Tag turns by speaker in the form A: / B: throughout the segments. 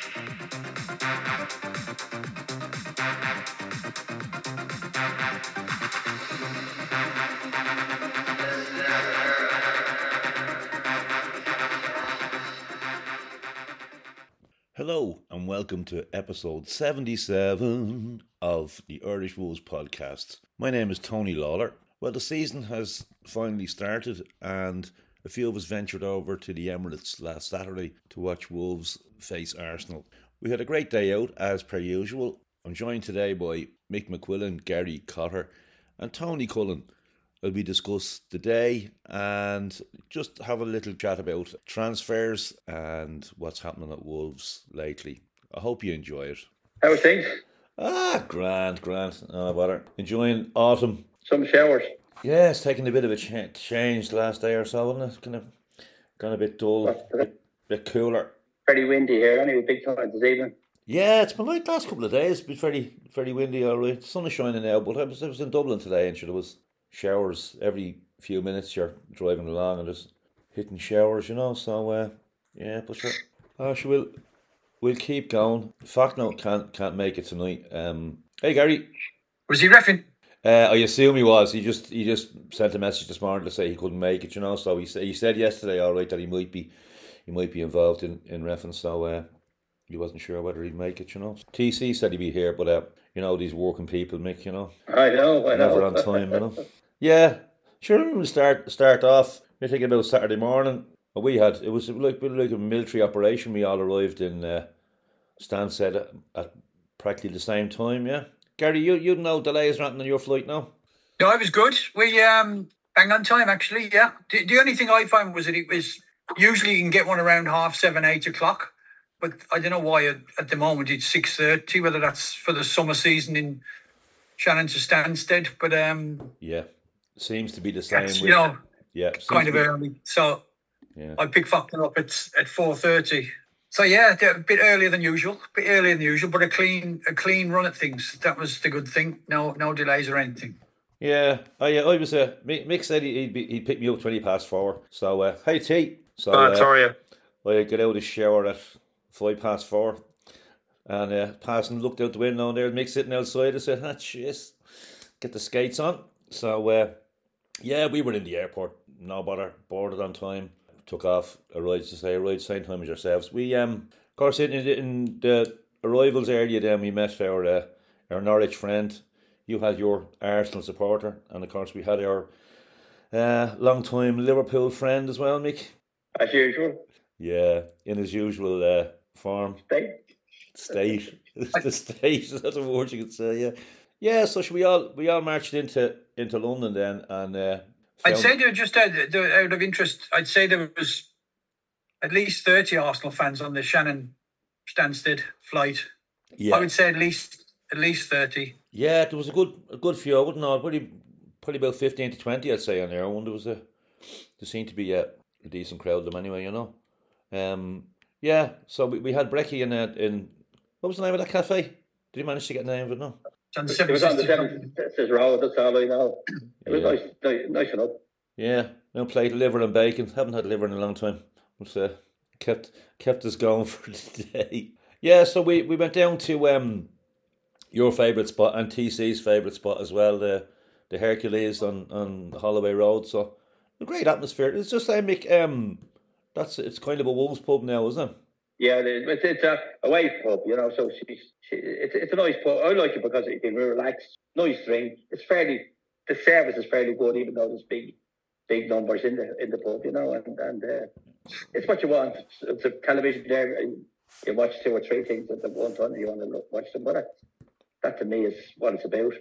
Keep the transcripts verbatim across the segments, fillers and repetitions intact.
A: Hello and welcome to episode seventy-seven of the Irish Wolves podcast. My name is Tony Lawler. Well, the season has finally started and a few of us ventured over to the Emirates last Saturday to watch Wolves face Arsenal. We had a great day out as per usual. I'm joined today by Mick McQuillan, Gary Cotter and Tony Cullen. As we discuss the day and just have a little chat about transfers and what's happening at Wolves lately. I hope you enjoy it.
B: How are things?
A: Ah, grand, grand. No bother. Enjoying autumn.
B: Some showers.
A: Yeah, it's taken a bit of a ch- change the last day or so, hasn't it? Kind of gone a bit dull, a bit, bit cooler.
B: Pretty windy here, anyway, big time this evening.
A: Yeah, it's been like the last couple of days. It's been very, very windy, all right. The sun is shining now, but I was, I was in Dublin today and sure there was showers every few minutes. You're driving along and just hitting showers, you know. So uh, yeah, but sure, oh, sure we'll we'll keep going. Fackno can't can't make it tonight. Um, hey Gary,
C: was he reffing?
A: Uh, I assume he was. He just he just sent a message this morning to say he couldn't make it, you know. So he said he said yesterday, all right, that he might be he might be involved in in reffing. So uh, he wasn't sure whether he'd make it, you know. T C said he'd be here, but uh, you know these working people, Mick, you know.
B: I know, I know.
A: Never on time, you know. Yeah, sure. We start start off. You're thinking about Saturday morning. We had it was like like a military operation. We all arrived in uh, Stansted at, at practically the same time. Yeah, Gary, you you know delays or anything on your flight now?
C: No, I was good. We um bang on time actually. Yeah. The, the only thing I found was that it was usually you can get one around half seven, eight o'clock, but I don't know why at, at the moment it's six thirty. Whether that's for the summer season in Shannon to Stansted, but um
A: yeah. Seems to be the same. With,
C: you know,
A: yeah,
C: kind of early. So
A: yeah.
C: I picked Faulkner up at at four thirty. So yeah, a bit earlier than usual. A bit earlier than usual, but a clean a clean run at things. That was the good thing. No no delays or anything.
A: Yeah, I I was uh, Mick said he'd be, he'd pick me up twenty past four. So uh, hey T. So
B: uh, sorry.
A: I get out of the shower at five past four, and uh, passing looked out the window and there, Mick sitting outside. I said, ah, jeez, get the skates on. So. Uh, Yeah, we were in the airport, no bother, boarded on time, took off, arrived to say, arrived same time as yourselves. We, um, of course, in, in the arrivals area then we met our uh, our Norwich friend. You had your Arsenal supporter, and of course we had our uh, long-time Liverpool friend as well, Mick.
B: As usual.
A: Yeah, in his usual uh, form.
B: State.
A: State. The state, that's a word you could say, yeah. Yeah, so we all we all marched into into London then, and uh,
C: I'd say there just out, out of interest. I'd say there was at least thirty Arsenal fans on the Shannon Stansted flight.
A: Yeah,
C: I would say at least at least thirty.
A: Yeah, there was a good a good few. I wouldn't know, probably probably about fifteen to twenty. I'd say on there. I wonder was a there seemed to be a, a decent crowd of them anyway. You know, um, yeah. So we, we had brekkie in uh, in what was the name of that cafe? Did you manage to get the name of it? No.
B: It was on the seven sisters road, that's all I know. It was yeah. nice, nice, nice enough.
A: Yeah, no plate of liver and bacon. Haven't had liver in a long time. It's uh, kept kept us going for the day. Yeah, so we, we went down to um your favourite spot and T C's favourite spot as well, the the Hercules on, on Holloway Road. So a great atmosphere. It's just like Mick, um that's it's kind of a Wolves pub now, isn't it?
B: Yeah, it's it's a away pub, you know. So she's she, it's it's a nice pub. I like it because it can be relaxed, nice drink. It's fairly the service is fairly good, even though there's big big numbers in the in the pub, you know. And and uh, it's what you want. It's a television there. You watch two or three things at the one time. You want to look, watch them, but that, that to me is what it's about.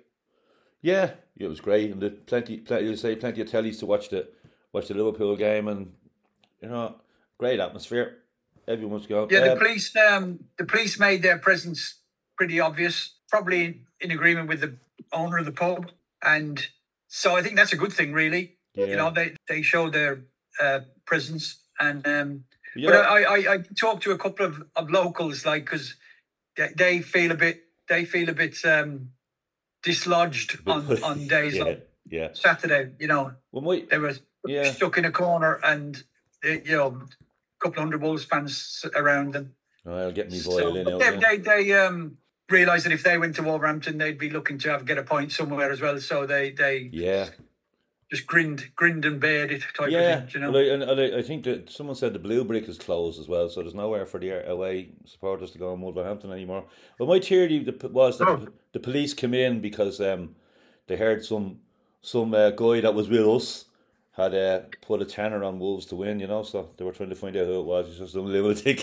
A: Yeah, it was great, and the plenty, plenty you say plenty of tellies to watch the watch the Liverpool game, and you know, great atmosphere. Everyone's going.
C: Yeah, the um, police. Um, the police made their presence pretty obvious, probably in, in agreement with the owner of the pub, and so I think that's a good thing, really. Yeah. You know, they they showed their uh, presence, and um, yeah. But I, I I talked to a couple of, of locals, like because they, they feel a bit they feel a bit um, dislodged on, on days
A: yeah,
C: like
A: yeah.
C: Saturday. You know,
A: when we,
C: they were
A: yeah.
C: stuck in a corner, and they, you know. Couple hundred Wolves fans around them.
A: I'll get me
C: So,
A: violin
C: but
A: out.
C: they,
A: Yeah.
C: they, they um, realised that if they went to Wolverhampton, they'd be looking to have get a point somewhere as well. So they they
A: Yeah.
C: just grinned, grinned and bared it type
A: Yeah,
C: of thing, you know.
A: well, I, and, and I, I think that someone said the Blue Brick is closed as well, so there's nowhere for the away supporters to go in Wolverhampton anymore. Well, my theory was that
D: Oh.
A: the, the police came in because um, they heard some some uh, guy that was with us had uh, put a tenner on Wolves to win, you know, so they were trying to find out who it was. He's just some lunatic.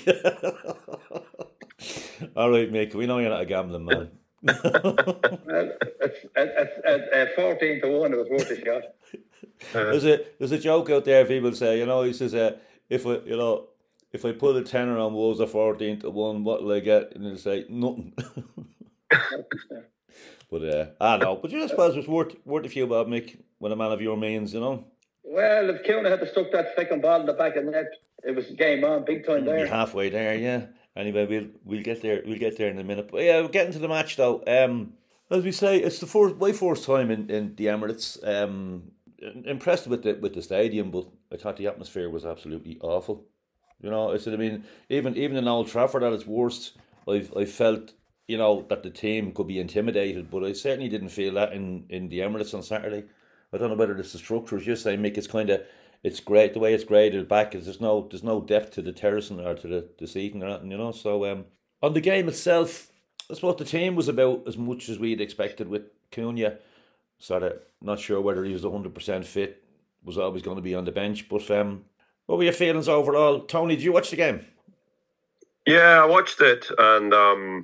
A: All right, Mick, we know you're not a gambling man.
B: Uh, it's, it's, it's, uh, fourteen to one, it was worth a shot.
A: There's a there's a joke out there. People say, you know, he says, uh, if I, you know, if I put a tenner on Wolves at fourteen to one, what will I get? And they'll say nothing. But uh, I know. But you know, I suppose it's worth worth a few bob, Mick, when a man of your means, you know.
B: Well, if Kuna had to stuck that second ball in the back of the net, it was game on, big time
A: You're
B: there.
A: halfway there, yeah. Anyway, we'll we'll get there. We'll get there in a minute. But yeah, we're getting to the match though. Um, as we say, it's the first my first time in, in the Emirates. Um, impressed with the with the stadium, but I thought the atmosphere was absolutely awful. You know, I said, I mean, even even in Old Trafford at its worst, I've I felt, you know, that the team could be intimidated, but I certainly didn't feel that in, in the Emirates on Saturday. I don't know whether it's the structure, as you say, Mick. It's kind of, it's great the way it's graded back. Is there's no there's no depth to the terracing or to the, the seating or anything, you know. So um, on the game itself, that's what the team was about as much as we'd expected with Cunha. Sort of not sure whether he was one hundred percent fit, was always going to be on the bench. But um, what were your feelings overall? Tony, did you watch the game?
D: Yeah, I watched it, and um,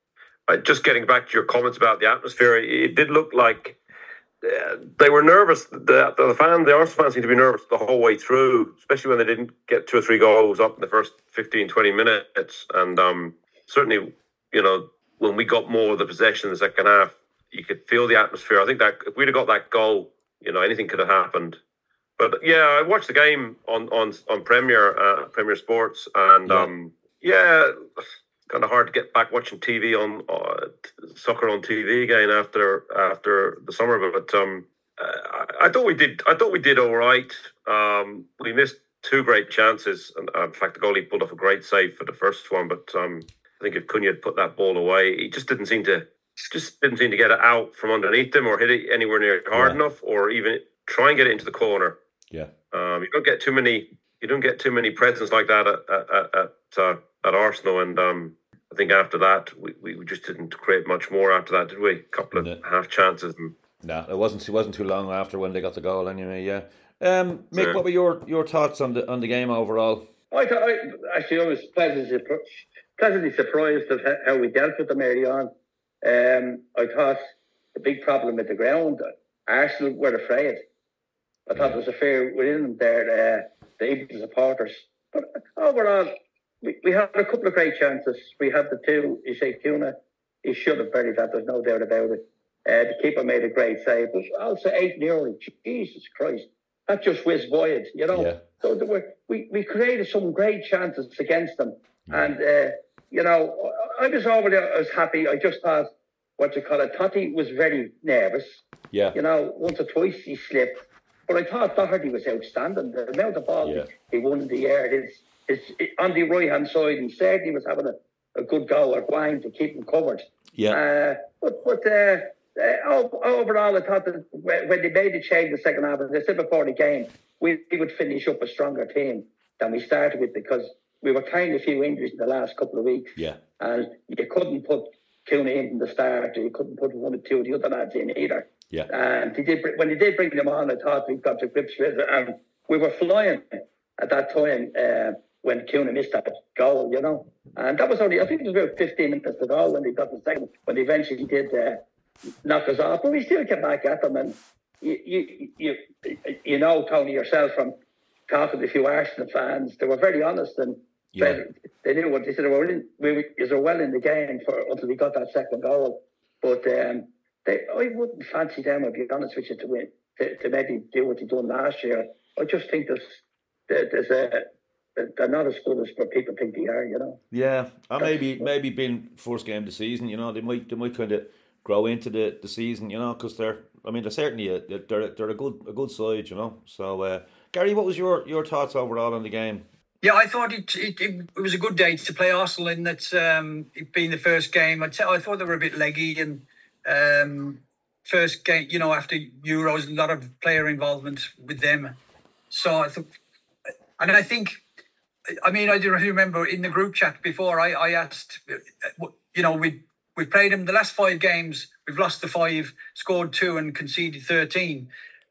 D: I, just getting back to your comments about the atmosphere, it did look like uh, they were nervous. The, the fans, the Arsenal fans seemed to be nervous the whole way through, especially when they didn't get two or three goals up in the first fifteen, twenty minutes. And um, certainly, you know, when we got more of the possession in the second half, you could feel the atmosphere. I think that if we'd have got that goal, you know, anything could have happened. But yeah, I watched the game on on on Premier uh, Premier Sports, and
A: Yeah.
D: um, yeah, it's kind of hard to get back watching T V on uh, soccer on T V again after after the summer. But um, uh, I, I thought we did. I thought we did all right. Um, we missed two great chances, and uh, in fact, the goalie pulled off a great save for the first one. But um, I think if Cunha had put that ball away, he just didn't seem to. Just didn't seem to get it out from underneath him or hit it anywhere near hard
A: Yeah.
D: enough, or even try and get it into the corner.
A: Yeah.
D: Um, you don't get too many. You don't get too many presents like that at at at, uh, at Arsenal, and um, I think after that we, we just didn't create much more after that, did we? A couple of
A: No.
D: half chances. And,
A: No, it wasn't. It wasn't too long after when they got the goal. Anyway, yeah. Um, Mick,
D: Yeah.
A: what were your, your thoughts on the on the game overall?
B: I thought, I, actually, I was pleasantly, pleasantly surprised of how- how we dealt with them early on. Um, I thought the big problem with the ground, Arsenal were afraid. I thought there was a fear within them there, uh, the England supporters. But overall, we, we had a couple of great chances. We had the two, you say Cunha, he should have buried that, there's no doubt about it. Uh, the keeper made a great save. But also eight nil, Jesus Christ. That just whizzed wide, you know.
A: Yeah.
B: So there were, we, we created some great chances against them. And, uh, you know, I was already I was happy. I just thought, what you call it, Totti was very nervous.
A: Yeah.
B: You know, once or twice he slipped. But I thought Doherty was outstanding. The amount of ball
A: Yeah.
B: he won in the air, his, his, on the right-hand side, he certainly was having a, a good go at Wine to keep him covered.
A: Yeah.
B: Uh, but but uh, uh, overall, I thought that when when they made the change in the second half, as I said before the game, we, we would finish up a stronger team than we started with, because we were carrying a few injuries in the last couple of weeks.
A: Yeah.
B: And you couldn't put Cunha in from the start, or you couldn't put one or two of the other lads in either.
A: Yeah.
B: And they did, when they did bring them on, I thought we got to grips with it. And we were flying at that time uh, when Cunha missed that goal, you know. And that was only, I think it was about fifteen minutes to go when they got the second, when they eventually did uh, knock us off. But we still came back at them. And you, you, you, you know, Tony, yourself, from talking to a few Arsenal fans, they were very honest and
A: Yeah.
B: they knew what they said. They were, in, we were well in the game for until we got that second goal. But um, they, I wouldn't fancy them, I'll be honest with you, to win, to, to maybe do what they done last year. I just think there's, there's a, they're not as good as what people think they are, you know.
A: Yeah, and maybe maybe being first game of the season, you know, they might they might kind of grow into the, the season, you know, because they're, I mean, they're certainly a, they're they're a good a good side, you know. So, uh, Gary, what was your, your thoughts overall on the game?
C: Yeah, I thought it, it it was a good day to play Arsenal in that, um, it being the first game. I'd say, I thought they were a bit leggy, and um, first game, you know, after Euros, a lot of player involvement with them. So I thought, and I think, I mean, I do remember in the group chat before, I, I asked, you know, we we've played them the last five games, we've lost the five, scored two, and conceded thirteen.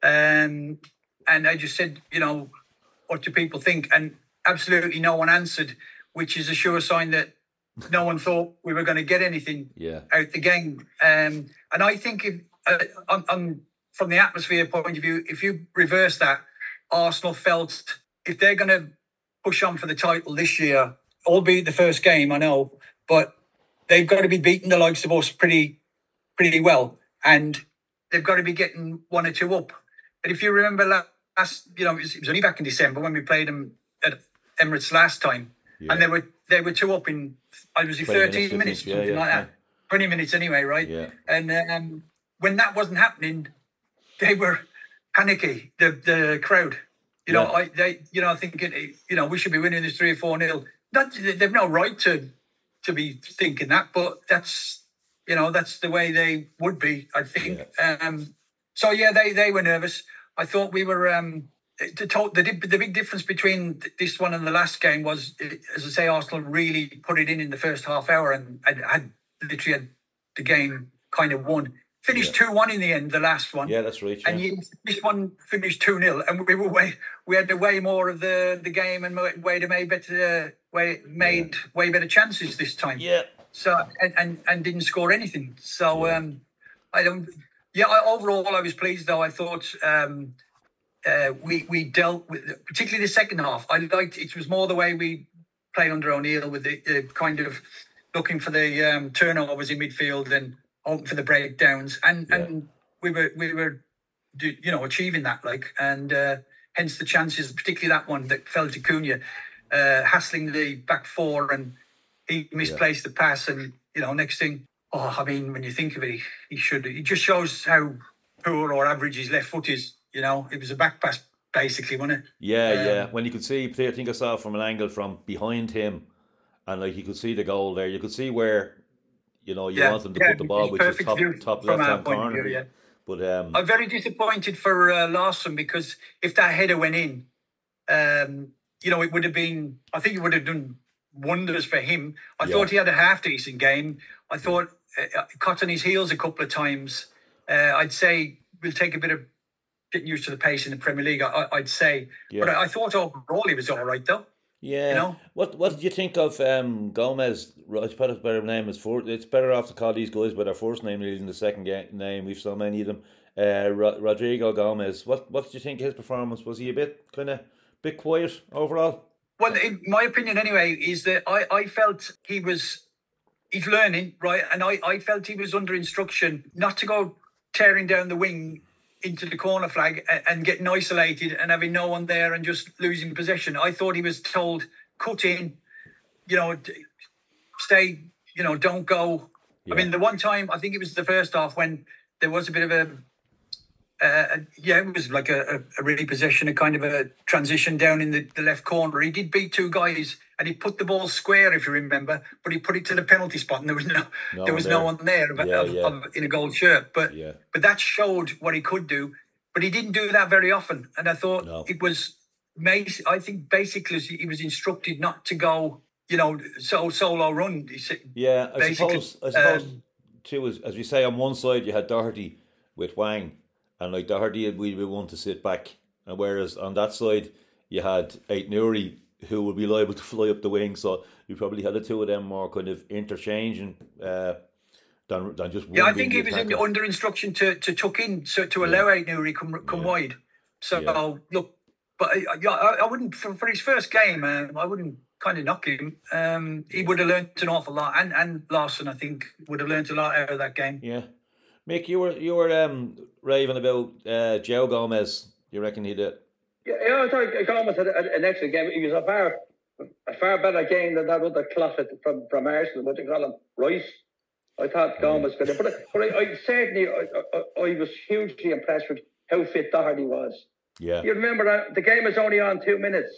C: Um, and I just said, you know, what do people think? And absolutely no one answered, which is a sure sign that no one thought we were going to get anything
A: yeah.
C: out the game. Um, and I think if, uh, on, on, from the atmosphere point of view, if you reverse that, Arsenal felt if they're going to push on for the title this year, albeit the first game, I know, but they've got to be beating the likes of us pretty, pretty well. And they've got to be getting one or two up. And if you remember last, you know, it was, it was only back in December when we played them at Emirates last time, yeah. and they were they were two up in, I was in thirteen minutes, minutes yeah, something yeah, like yeah. that, twenty minutes anyway, right?
A: Yeah.
C: And um, when that wasn't happening, they were panicky. The the crowd, you yeah. know, I they you know I think it, you know we should be winning this three or four nil. Not they've no right to to be thinking that, but that's you know that's the way they would be. I think. Yeah. Um, so yeah, they they were nervous. I thought we were. Um, The, the, the big difference between this one and the last game was, as I say, Arsenal really put it in in the first half hour and, and had literally had the game kind of won. Finished two one in the end, the last one.
A: Yeah, that's right. Yeah.
C: And you, this one finished two nil, and we were way we had the way more of the, the game and way to made better way made yeah. way better chances this time.
A: Yeah.
C: So and and, and didn't score anything. So yeah. um, I don't. Yeah, I, overall I was pleased though. I thought. Um, Uh, we we dealt with, particularly the second half. I liked it was more the way we played under O'Neill with the, the kind of looking for the um, turnovers in midfield and hoping for the breakdowns, and yeah. and we were we were you know achieving that like, and uh, hence the chances, particularly that one that fell to Cunha, uh, hassling the back four, and he misplaced yeah. the pass, and you know next thing, oh, I mean when you think of it, he, he should. It just shows how poor or average his left foot is. You know, it was a back pass, basically, wasn't it?
A: Yeah, um, yeah. When you could see, I think I saw it from an angle from behind him, and like you could see the goal there. You could see where, you know, you
C: yeah,
A: want him to
C: yeah,
A: put the ball, which is top, top left-hand corner.
C: View, yeah.
A: But um,
C: I'm very disappointed for uh, Larsson because if that header went in, um, you know, it would have been, I think it would have done wonders for him. I yeah. thought he had a half-decent game. I thought uh, caught on his heels a couple of times. Uh, I'd say we'll take a bit of getting used to the pace in the Premier League, I, I'd say. Yeah. But I, I thought overall he was all right, though.
A: Yeah.
C: You know?
A: What What did you think of um, Gomez? It's better, better name is for. It's better off to call these guys by their first name really than the second ga- name. We've so many of them. Uh, Ro- Rodrigo Gomez. What What did you think of his performance? Was he a bit kind of bit quiet overall?
C: Well, in my opinion, anyway, is that I, I felt he was he's learning, right, and I, I felt he was under instruction not to go tearing down the wing into the corner flag and getting isolated and having no one there and just losing possession. I thought he was told, cut in, you know, stay, you know, don't go. Yeah. I mean, the one time, I think it was the first half when there was a bit of a, uh, yeah, it was like a, a repossession, a kind of a transition down in the, the left corner. He did beat two guys and he put the ball square, if you remember, but he put it to the penalty spot and there was no, no there was there. no one there of, yeah, of, yeah. Of, in a gold shirt. But yeah. but that showed what he could do. But he didn't do that very often. And I thought no. it was, I think basically he was instructed not to go, you know, so solo run.
A: Yeah, I suppose, I suppose um, too, as, as we say, on one side you had Doherty with Wang. And like Doherty, we would want to sit back, and whereas on that side you had Aït-Nouri, who would be liable to fly up the wing. So you probably had the two of them more kind of interchanging uh, than than just one.
C: Yeah, I think he was in, under instruction to, to tuck in, so to allow yeah. Aït-Nouri come come yeah. wide. So yeah. look, but I, I, I wouldn't for, for his first game. Um, I wouldn't kind of knock him. Um, he would have learnt an awful lot, and and Larsson, I think, would have learnt a lot out of that game.
A: Yeah. Mick, you were you were um, raving about uh, Joe Gomez. You reckon he did?
B: Yeah, yeah, I thought Gomez had an excellent game. He was a far a far better game than that other closet from from Arsenal. What do you call him, Rice? I thought Gomez could have, but but I, I certainly I, I, I was hugely impressed with how fit Doherty was.
A: Yeah,
B: you remember that the game was only on two minutes,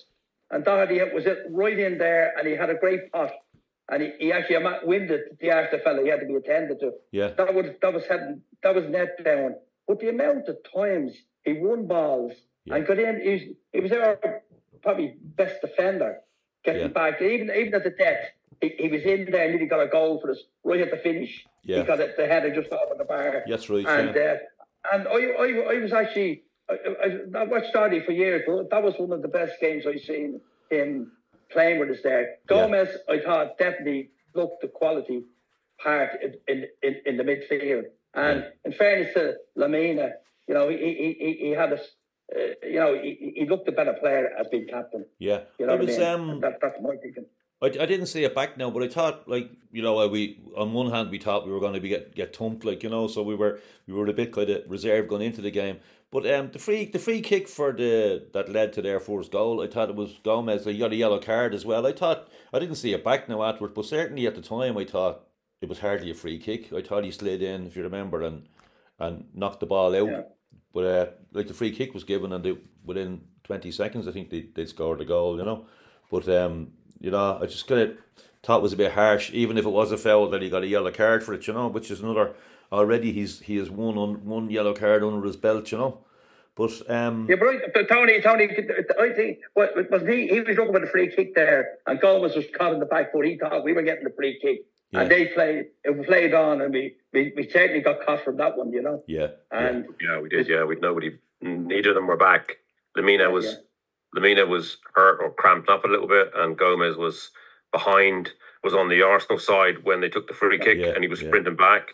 B: and Doherty was it right in there, and he had a great pot, and he, he actually winded the arse the fella he had to be attended to.
A: Yeah,
B: that was that was heading, that was net down. But the amount of times he won balls yeah. and got in, he was, he was our probably best defender getting yeah. back. Even even at the death, he, he was in there and nearly got a goal for us right at the finish.
A: Yeah.
B: He got it, the header just over the bar.
A: That's right.
B: And
A: yeah.
B: uh, and I, I I was actually I, I, I watched Doherty for years, but that was one of the best games I've seen him playing with us there. Gomez, yeah. I thought definitely looked the quality part in in, in the midfield. And yeah. in fairness to Lamina, you know, he he he, he had a, uh, you know, he, he looked a better player as being captain.
A: Yeah,
B: you know
A: it was,
B: what I
A: mean?
B: um, that, that's my thinking.
A: I, I didn't see it back now, but I thought, like, you know, we on one hand we thought we were going to be get, get thumped, like, you know, so we were we were a bit kind of reserved going into the game. But um, the free the free kick for the that led to their first goal, I thought it was Gomez. He got a yellow card as well. I thought I didn't see it back now afterwards, but certainly at the time I thought it was hardly a free kick. I thought he slid in, if you remember, and and knocked the ball out. Yeah. But uh, like the free kick was given, and they, within twenty seconds, I think they they scored the goal. You know, but um, you know, I just kind of thought it was a bit harsh, even if it was a foul that he got a yellow card for it. You know, which is another. Already he's he has one on one yellow card under his belt. You know, but um.
B: Yeah, but Tony, Tony, I think what wasn't he? He was looking for the free kick there, and Gomez was caught in the back foot. He thought we were getting the free kick. Yeah. And they played, it played on, and we, we, we certainly got caught from that one, you know.
A: Yeah.
B: And
D: yeah, we did. Yeah, we nobody, neither of them were back. Lamina was, yeah. Lamina was hurt or cramped up a little bit, and Gomez was behind, was on the Arsenal side when they took the free kick, yeah, and he was yeah. sprinting back.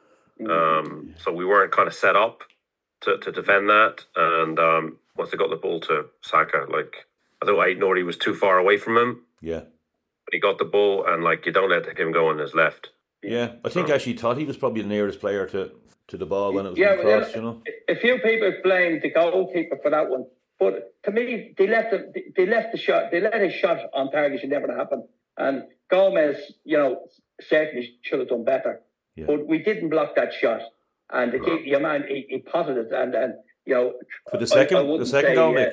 D: Um, so we weren't kind of set up to, to defend that. And um, once they got the ball to Saka, like I thought Aït-Nouri was too far away from him.
A: Yeah.
D: He got the ball, and like you don't let him go on his left.
A: Yeah, I think so. Actually thought he was probably the nearest player to, to the ball when it was yeah, crossed. You know,
B: a few people blamed the goalkeeper for that one, but to me, they left the they left the shot. They let a shot on target should never happen. And Gomez, you know, certainly should have done better. Yeah. But we didn't block that shot, and the right. keep, your man he, he potted it, and and you know
A: for the second I, I the second say, goal.
B: Uh,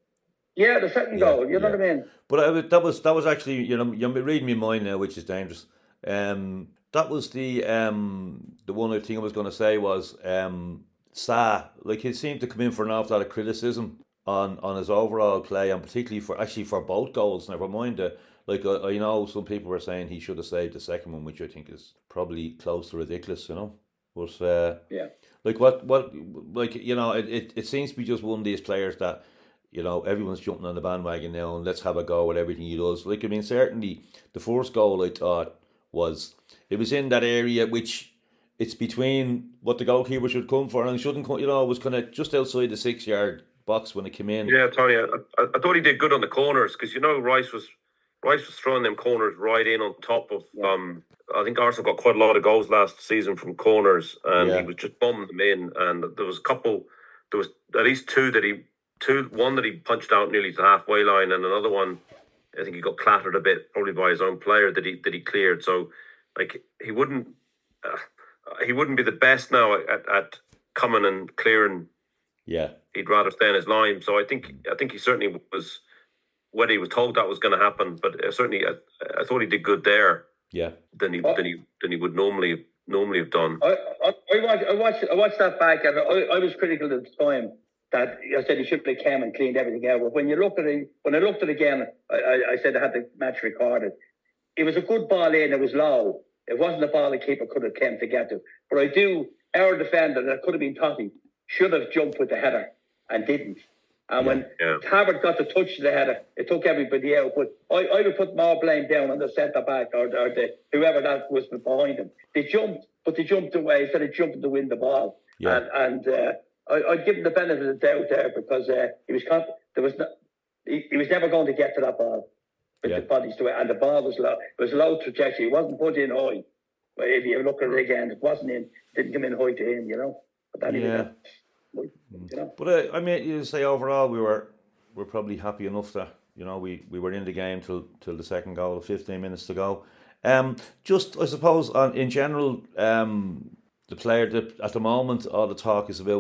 B: Yeah, the second yeah, goal. You know yeah. what I mean?
A: But I, that was that was actually, you know, you're reading me mind now, which is dangerous. Um, that was the um the one other thing I was going to say was um Sa, like he seemed to come in for an awful lot of criticism on, on his overall play, and particularly for actually for both goals. Never mind the like I, I know some people were saying he should have saved the second one, which I think is probably close to ridiculous. You know, but uh,
B: yeah,
A: like what what like you know it, it, it seems to be just one of these players that. You know, everyone's jumping on the bandwagon now and let's have a go at everything he does. Like, I mean, certainly the first goal I thought was, it was in that area which it's between what the goalkeeper should come for and shouldn't come, you know, it was kind of just outside the six yard box when it came in.
D: Yeah, Tony, I, I, I thought he did good on the corners because, you know, Rice was Rice was throwing them corners right in on top of, yeah. um. I think Arsenal got quite a lot of goals last season from corners and yeah. he was just bombing them in, and there was a couple, there was at least two that he, Two, one that he punched out nearly to the halfway line, and another one, I think he got clattered a bit, probably by his own player that he that he cleared. So, like he wouldn't, uh, he wouldn't be the best now at, at coming and clearing.
A: Yeah,
D: he'd rather stay in his line. So I think I think he certainly was. Whether he was told that was going to happen, but certainly I, I thought he did good there.
A: Yeah,
D: than he than he than he would normally normally have done.
B: I I, I watched I watched I watched that back, and I, I was critical at the time. That I said he should have came and cleaned everything out. But when you look at it, when I looked at it again, I, I, I said I had the match recorded. It was a good ball in. It was low. It wasn't a ball the keeper could have came to get to. But I do, our defender, that could have been Totti, should have jumped with the header and didn't. And yeah, when yeah. Harvard got to touch the header, it took everybody out. But I, I would put more blame down on the centre back or, or the whoever that was behind him. They jumped, but they jumped away instead of jumping to win the ball.
A: Yeah.
B: And, and uh, I, I'd give him the benefit of the doubt there because uh, he was comp- there was no, he, he was never going to get to that ball with yeah. the bodies to it, and the ball was low. It was low trajectory. It wasn't put in high. But if you look at it again, it wasn't in. Didn't come in high to him, you know. But that
A: yeah.
B: Even, you know.
A: But uh, I mean, you say overall we were we're probably happy enough that you know we, we were in the game till till the second goal, fifteen minutes to go. Um, just I suppose on in general, um, the player that at the moment all the talk is about.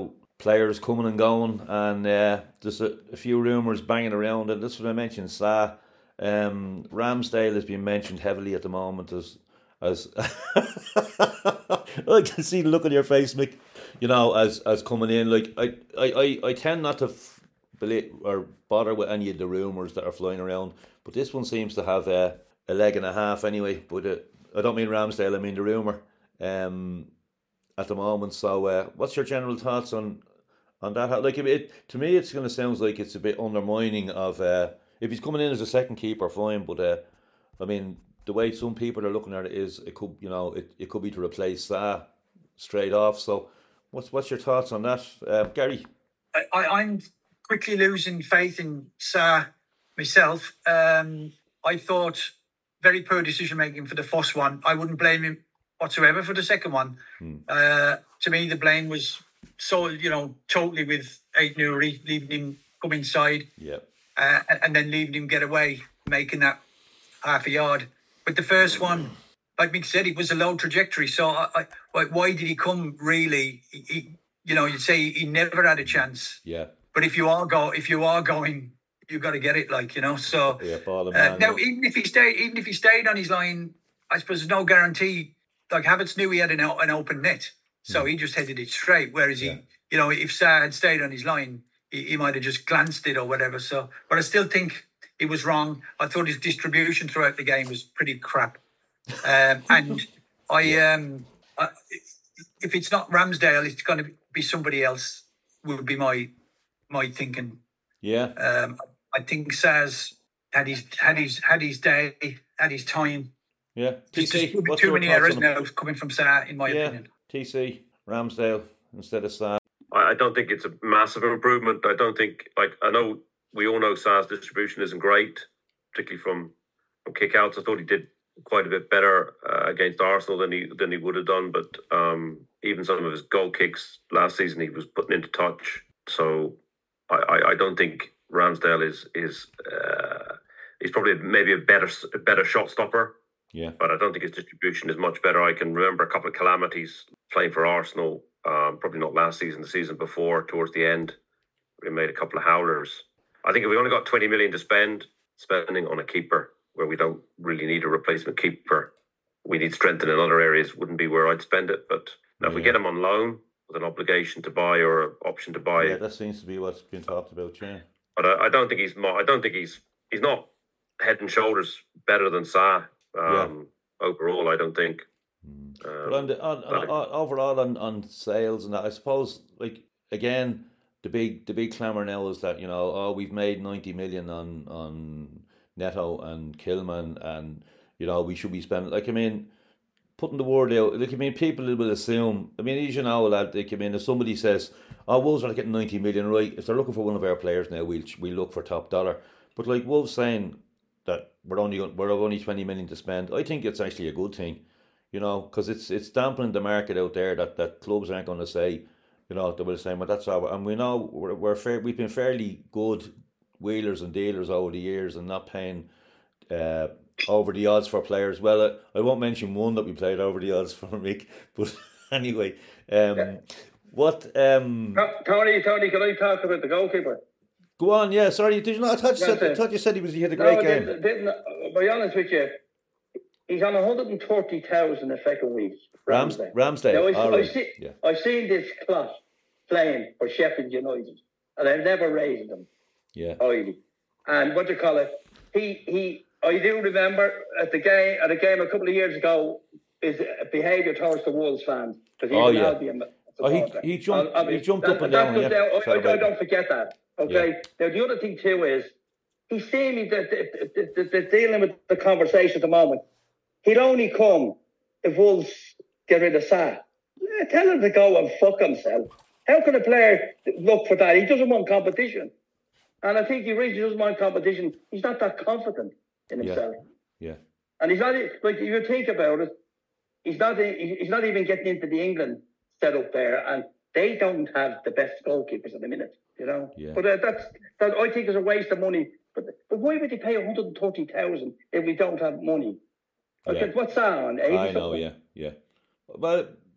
A: players coming and going, and uh, there's a, a few rumours banging around, and this is what I mentioned, Sa. Um, Ramsdale has been mentioned heavily at the moment as as I can see the look on your face, Mick. You know, as as coming in, like I I, I, I tend not to f- believe or bother with any of the rumours that are flying around, but this one seems to have uh, a leg and a half anyway. But uh, I don't mean Ramsdale, I mean the rumour. Um, at the moment. So, uh, what's your general thoughts on on that? Like, it to me, it's going to sound like it's a bit undermining of uh, if he's coming in as a second keeper, fine. But uh, I mean, the way some people are looking at it is, it could, you know, it, it could be to replace Sa straight off. So, what's what's your thoughts on that, uh, Gary?
C: I, I, I'm quickly losing faith in Sa myself. Um, I thought very poor decision making for the first one. I wouldn't blame him whatsoever for the second one. Hmm. Uh, to me, the blame was so, you know, totally with Aït-Nouri, leaving him come inside,
A: yeah,
C: uh, and, and then leaving him get away, making that half a yard. But the first one, like Mick said, it was a low trajectory. So I, I, why did he come? Really, he, he, you know, you'd say he never had a chance.
A: Yeah.
C: But if you are go, if you are going, you got to get it, like, you know. So
A: yeah, ball
C: uh, now, even if he stayed, even if he stayed on his line, I suppose there's no guarantee. Like, Havertz knew he had an, an open net, so mm. he just headed it straight. Whereas yeah. he, you know, if Sa had stayed on his line, he, he might have just glanced it or whatever. So, but I still think he was wrong. I thought his distribution throughout the game was pretty crap. Um, and I, yeah. um, I, if it's not Ramsdale, it's going to be somebody else. Would be my my thinking.
A: Yeah.
C: Um, I think Sa's had his had his had his day, had his time.
A: Yeah, T C.
C: There's too, too many errors now coming from Sa, in my
A: yeah.
C: opinion.
A: T C, Ramsdale instead of Sa.
D: I don't think it's a massive improvement. I don't think, like, I know we all know Sa's distribution isn't great, particularly from, from kick-outs. I thought he did quite a bit better uh, against Arsenal than he than he would have done. But um, even some of his goal kicks last season, he was putting into touch. So I, I, I don't think Ramsdale is is uh, he's probably maybe a better a better shot stopper.
A: Yeah,
D: but I don't think his distribution is much better. I can remember a couple of calamities playing for Arsenal, um, probably not last season, the season before, towards the end. We made a couple of howlers. I think if we only got twenty million to spend, spending on a keeper where we don't really need a replacement keeper, we need strength in other areas, wouldn't be where I'd spend it. But now if yeah. we get him on loan with an obligation to buy or an option to buy,
A: yeah, that seems to be what's been talked about. Yeah,
D: but I, I don't think he's. I don't think he's. He's not head and shoulders better than Sa. Um, yeah. Overall, I don't think.
A: Um, but on the, on, on, on, overall on, on sales and that, I suppose, like, again, the big the big clamour now is that, you know, oh, we've made ninety million on on Neto and Kilman, and, you know, we should be spending, like, I mean, putting the word out, like, I mean, people will assume, I mean, as you know, lad, like, I mean, if somebody says, oh, Wolves are getting ninety million, right, if they're looking for one of our players now, we'll, we'll look for top dollar. But, like, Wolves saying that we're only we're only twenty million to spend, I think it's actually a good thing, you know, because it's it's dampening the market out there that, that clubs aren't going to say, you know, they will say, well, that's all. And we know we're, we're fair, we've been fairly good wheelers and dealers over the years and not paying uh, over the odds for players. Well, I, I won't mention one that we played over the odds for, Mick, but anyway, um, yeah. what um,
B: Tony, Tony, can I talk about the goalkeeper?
A: Go on, yeah. Sorry, did you not? I thought you, said, I thought you said he was. He had a great
B: no,
A: game.
B: Didn't, didn't, to be honest with you, he's on one hundred and thirty thousand a second week.
A: Ramsdale. Ramsdale.
B: Now, I,
A: right.
B: I see,
A: yeah.
B: I've seen this class playing for Sheffield United, and I've never raised them.
A: Yeah.
B: Highly. And what do you call it? He he. I do remember at the game at a game a couple of years ago his behaviour towards the Wolves fans, because he's
A: oh,
B: an
A: yeah.
B: Albion.
A: Oh, he he jumped. I'll, I'll be, he jumped
B: that,
A: up and down. Yeah.
B: Down, I, I, I don't forget that. Okay. Yeah. Now the other thing too is he's seeming that they're dealing with the conversation at the moment. He'll only come if Wolves get rid of Sa. Yeah, tell him to go and fuck himself. How can a player look for that? He doesn't want competition, and I think he really doesn't want competition. He's not that confident in himself.
A: Yeah. yeah.
B: And he's not, like, if you think about it, he's not. He's not even getting into the England setup there, and they don't have the best goalkeepers at the minute, you know.
A: Yeah.
B: But uh, that's that. I think is a waste of money. But but why would they pay one hundred and thirty thousand if we don't have money? Okay, yeah. What's that on?
A: I know, yeah, yeah. But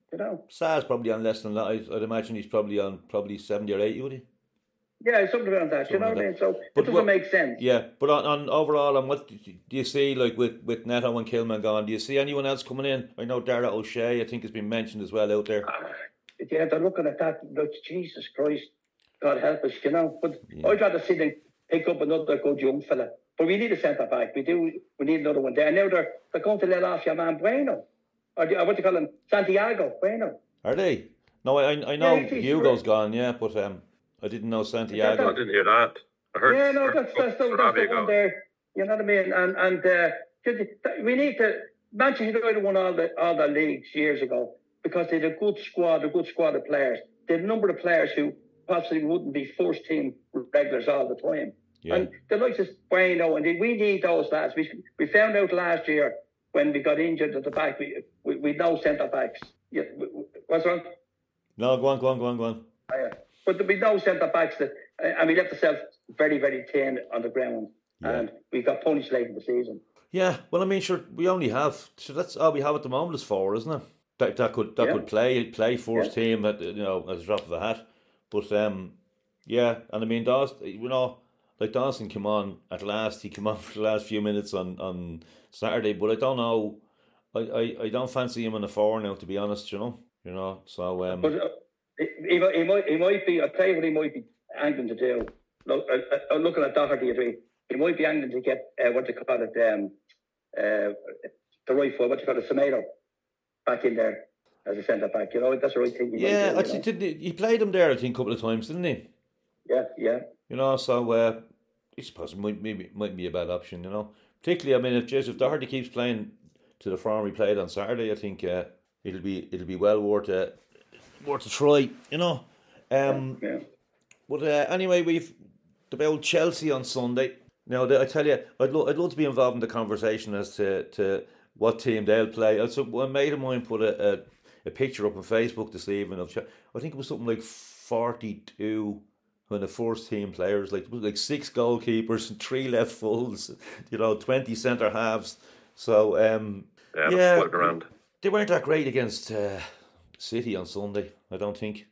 B: You know,
A: Sal's probably on less than that. I'd, I'd imagine he's probably on probably seventy or eighty, would he?
B: Yeah, something around that.
A: Something
B: you know
A: like
B: what I
A: that.
B: mean? So
A: But
B: it doesn't
A: what-
B: make sense.
A: Yeah, but on, on overall, on what do you see, like with, with Neto and Kilman gone? Do you see anyone else coming in? I know Dara O'Shea, I think, has been mentioned as well out there.
B: Yeah, they're looking at that. Look, Jesus Christ, God help us, you know. But
A: Yeah.
B: I'd rather see them pick up another good young fella. But we need a centre back. We do. We need another one there. Now they're they're going to let off your man Bueno, or the- or what do you call him, Santiago Bueno.
A: Are they? No, I I know
B: Yeah, he's- he's
A: Hugo's
B: right.
A: gone, yeah, but um, I didn't know
D: I
A: Santiago.
D: didn't hear that. I heard.
B: Yeah, no,
D: heard
B: that's that's the, that's
D: Sarabia
B: the
D: go.
B: one there. You know what I mean? And and uh, we need to. Manchester United won all the all the leagues years ago because they had a good squad, a good squad of players. They had a number of players who possibly wouldn't be first team regulars all the time.
A: Yeah,
B: And the likes of Bueno, and we need those lads. We we found out last year when we got injured at the back, we we, we no centre backs. Yeah, we- we- what's wrong?
A: no, go on, go on, go on, go on.
B: Uh, but there be no centre backs that, uh, and we left ourselves very very thin on the ground,
A: Yeah.
B: and we got punished late in the season.
A: Yeah, well, I mean, sure, we only have, so that's all we have at the moment is four, isn't it? That that could that
B: Yeah.
A: could play play first
B: Yeah.
A: team at you know at the drop of a hat, but um, yeah, and I mean Dawson, you know, like Dawson came on at last. He came on for the last few minutes on, on Saturday, but I don't know, I, I, I don't fancy him on the four now, to be honest. You know, you know, so um,
B: But uh, he, he, might- he might he might be. I'll tell you what he might be angling to do. Look, uh, uh, looking at Doherty, he, he might be angling to get uh, what they call it, um, uh, the right foot, what they call it, Semedo, back in there as a centre back. You know, that's the right thing. He
A: yeah,
B: might
A: I
B: do, you know.
A: think didn't he, he played him there, I think, a couple of times, didn't he?
B: Yeah, yeah.
A: You know, so uh, I suppose it might maybe might be a bad option. You know, particularly, I mean, if Joseph Doherty keeps playing to the form he played on Saturday, I think uh, it'll be it'll be well worth a worth a try. You know, um,
B: Yeah.
A: but uh, anyway, we've about Chelsea on Sunday. Now, I tell you, I'd lo- I'd love to be involved in the conversation as to, to what team they'll play. So a mate of mine put a, a, a picture up on Facebook this evening of, Ch- I think it was something like forty-two when the first team players, like it was like six goalkeepers and three left fulls, you know, twenty centre halves. So um,
D: Yeah,
A: Yeah.
D: yeah. floating around.
A: they weren't that great against uh, City on Sunday, I don't think.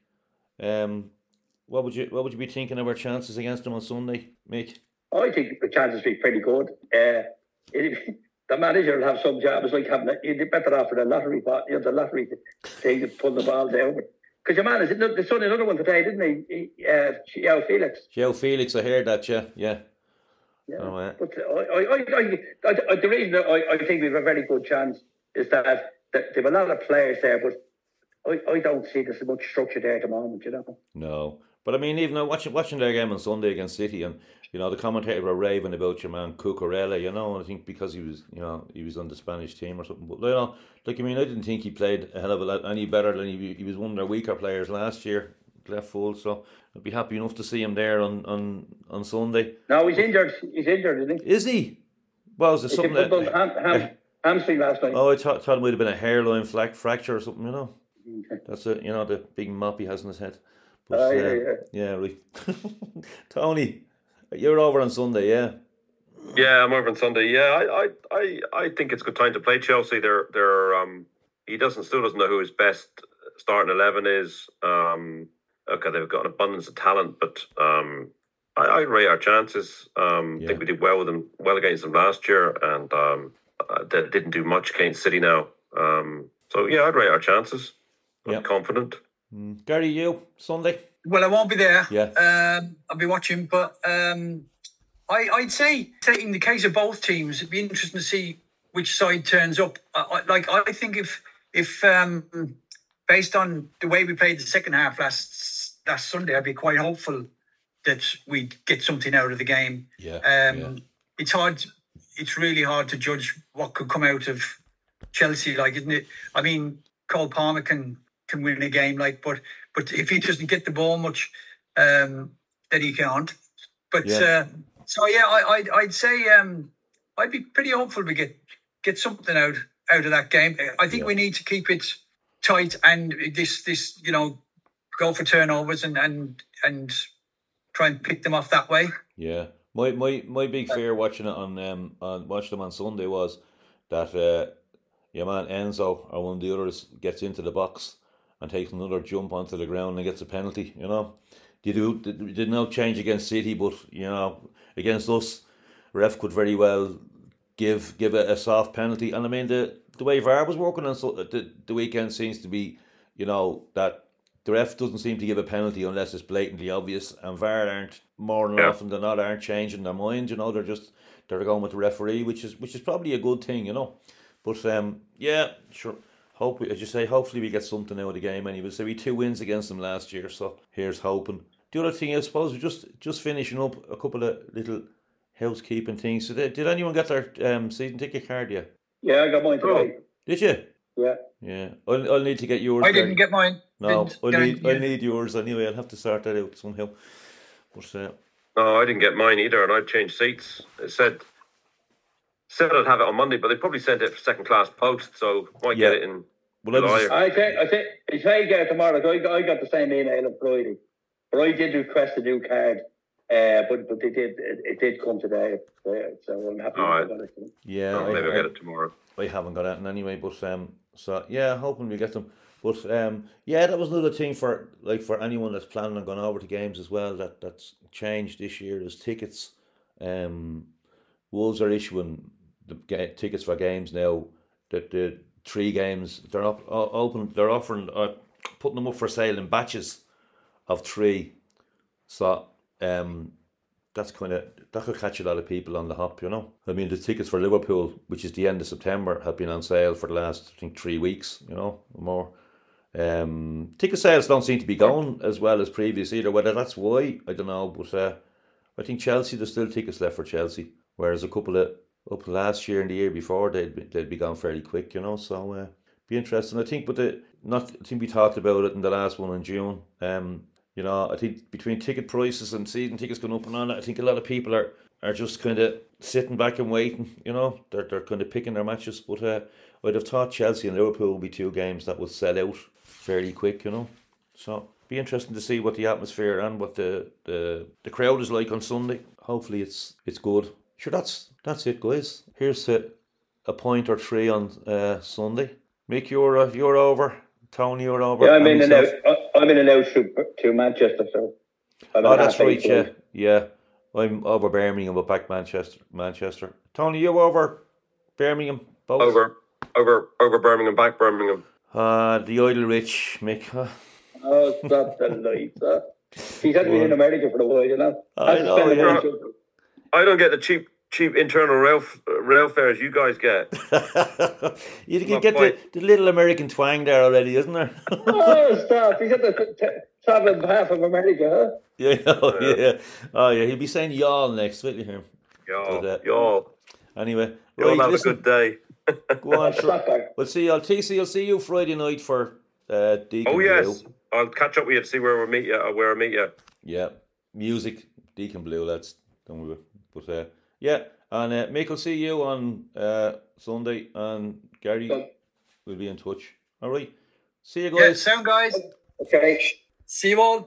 A: Um, what would you what would you be thinking of our chances against them on Sunday, Mick?
B: I think the chances be pretty good. Uh, it, the manager will have some job. It's like having a, you'd be better off for the lottery pot, you know, the lottery thing to pull the balls out. Because your man is the son another one today, didn't he? he uh, Joao Felix.
A: Joe Felix, I heard that, yeah, yeah.
B: Yeah.
A: Oh, uh,
B: But I, I, I, I, I, the reason that I, I think we have a very good chance is that, that there are a lot of players there, but I, I don't see there's much structure there at the moment, you know.
A: no. But I mean, even though watching watching their game on Sunday against City, and you know the commentator were raving about your man Cucurella, you know, and I think because he was, you know, he was on the Spanish team or something. But you know, like I mean, I didn't think he played a hell of a lot any better than he he was one of their weaker players last year, left full. So I'd be happy enough to see him there on on, on Sunday.
B: No, he's injured. He's injured, isn't he?
A: Is he? Well, was there
B: He
A: something
B: put
A: that?
B: ham, ham, hamstring last night.
A: Oh, I thought, thought it might have been a hairline flac- fracture or something. You know, that's it. You know, the big mop he has in his head. But,
B: Oh,
A: uh,
B: yeah, yeah.
A: yeah, right. Tony, you're over on Sunday, yeah.
D: Yeah, I'm over on Sunday. Yeah, I, I, I, I think it's a good time to play Chelsea. They're, they're, um, he doesn't still doesn't know who his best starting eleven is. Um, okay, they've got an abundance of talent, but um, I, I rate our chances. Um,
A: Yeah.
D: I think we did well with them, well against them last year, and um, uh, they didn't do much against City now. Um, so yeah, I'd rate our chances. I'm
A: Yeah.
D: confident.
A: Mm. Gary, you Sunday?
C: Well, I won't be there.
A: Yeah.
C: Um, I'll be watching, but um, I, I'd say, say in the case of both teams, it'd be interesting to see which side turns up. I, I, like I think if if um, based on the way we played the second half last last Sunday, I'd be quite hopeful that we'd get something out of the game.
A: Yeah.
C: Um,
A: yeah.
C: It's hard. It's really hard to judge what could come out of Chelsea. Like, isn't it? I mean, Cole Palmer can can win a game, like, but but if he doesn't get the ball much, um, then he can't. But
A: Yeah.
C: uh, so yeah, I, I'd I'd say um, I'd be pretty hopeful we get get something out out of that game. I think
A: Yeah.
C: we need to keep it tight and this this you know go for turnovers and and and try and pick them off that way.
A: Yeah. My, my my big fear watching it on um on watching them on Sunday was that uh your man Enzo or one of the others gets into the box and takes another jump onto the ground and gets a penalty, you know. They do they did no change against City, but you know, against us, ref could very well give give a, a soft penalty. And I mean the the way V A R was working on so, the the weekend seems to be, you know, that the ref doesn't seem to give a penalty unless it's blatantly obvious, and V A R aren't more than
D: Yeah.
A: often than not aren't changing their mind. You know, they're just they're going with the referee, which is which is probably a good thing, you know. But um, yeah, sure. Hope we, as you say, hopefully we get something out of the game anyway. So we two wins against them last year, so here's hoping. The other thing, I suppose, we're just just finishing up a couple of little housekeeping things. So did, did anyone get their um, season ticket card yet?
B: Yeah, I got mine today.
A: Did you?
B: Yeah.
A: Yeah. I'll, I'll need to get yours.
C: I didn't
A: Gary.
C: get mine.
A: No,
C: Didn't
A: I'll
C: get
A: need,
C: it,
A: I'll
C: yeah.
A: need yours anyway. I'll have to sort that out somehow. But uh,
D: No, I didn't get mine either, and I changed seats. It said said I'd have it on Monday, but they probably sent it for second class post, so might
A: Yeah.
D: get it in
A: well, I was
D: July.
A: just,
B: I think I think if I get it tomorrow, I got, I got the same email on Friday, but I did request a new card. Uh, but but they did it, it did come today, uh, so I'm happy.
D: All
B: with
D: right.
B: it.
A: yeah,
D: Oh,
A: I,
D: maybe I'll
A: I,
D: get it tomorrow.
A: I haven't got it anyway. But um, so yeah, hoping we get them. But um, yeah, that was another thing for like for anyone that's planning on going over to games as well. That that's changed this year. There's tickets. Um, Wolves are issuing the ga- tickets for games now. That the three games they're up o- open. They're offering uh, putting them up for sale in batches of three. So um, that's kind of that could catch a lot of people on the hop, you know. I mean, the tickets for Liverpool, which is the end of September, have been on sale for the last I think three weeks, you know, or more. Um, ticket sales don't seem to be going as well as previous either. Whether that's why, I don't know. But uh, I think Chelsea, there's still tickets left for Chelsea, whereas a couple of up last year and the year before they'd be, they'd be gone fairly quick, you know. So uh, be interesting. I think, but the not I think we talked about it in the last one in June. Um, you know, I think between ticket prices and season tickets going up and on, I think a lot of people are, are just kind of sitting back and waiting. You know, they're they're kind of picking their matches. But uh, I'd have thought Chelsea and Liverpool would be two games that would sell out fairly quick. You know, so be interesting to see what the atmosphere and what the, the, the crowd is like on Sunday. Hopefully, it's it's good. Sure, that's that's it, guys. Here's a, a point or three on uh, Sunday. Mick, you're uh, you're over. Tony, you're over.
B: Yeah, I'm in and out.
A: myself.
B: I- I'm in and out to, to Manchester, so. I'm
A: Oh,
B: at
A: that's
B: half eight
A: right. Yeah,
B: today.
A: yeah. I'm over Birmingham, but back Manchester. Manchester. Tony, you over Birmingham? Both.
D: Over, over, over Birmingham, back Birmingham.
A: Uh, the Idle Rich, Mick. Uh,
B: Oh, stop the lights. Uh. He's had to be in America for a while, you know.
A: I
B: Had to
A: know,
B: spend a
A: yeah.
B: bunch of-
D: I don't get the cheap, cheap internal rail rail fares you guys get.
A: you can
D: Not
A: get the,
D: quite.
A: the little American twang there already, isn't there?
B: Oh, stop. He's had to t- travel half of America, huh?
A: yeah, oh, yeah. Oh, yeah. He'll be saying y'all next, won't you hear him?
D: Y'all,
A: But, uh,
D: y'all,
A: Anyway,
D: y'all
A: right,
D: have
A: listen,
D: a good day.
A: go on. Sure.
B: Stop there.
A: We'll see you. T C, I'll see you Friday night for uh, Deacon
D: Oh yes,
A: Blue.
D: I'll catch up with you to see where we meet you. Or where I meet you.
A: Yeah, music, Deacon Blue, lads. Don't worry. But uh, yeah, and uh, Mick, I'll see you on uh, Sunday, and Gary
B: Done.
A: will be in touch. All right. See you
C: Yeah,
A: guys.
C: sound guys.
B: Okay.
C: See you all.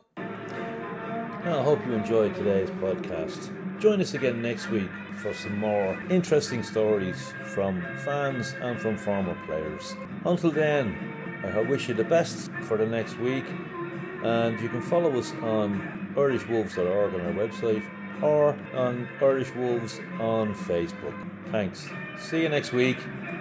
A: I hope you enjoyed today's podcast. Join us again next week for some more interesting stories from fans and from former players. Until then, I wish you the best for the next week, and you can follow us on irish wolves dot org on our website or on Irish Wolves on Facebook. Thanks. See you next week.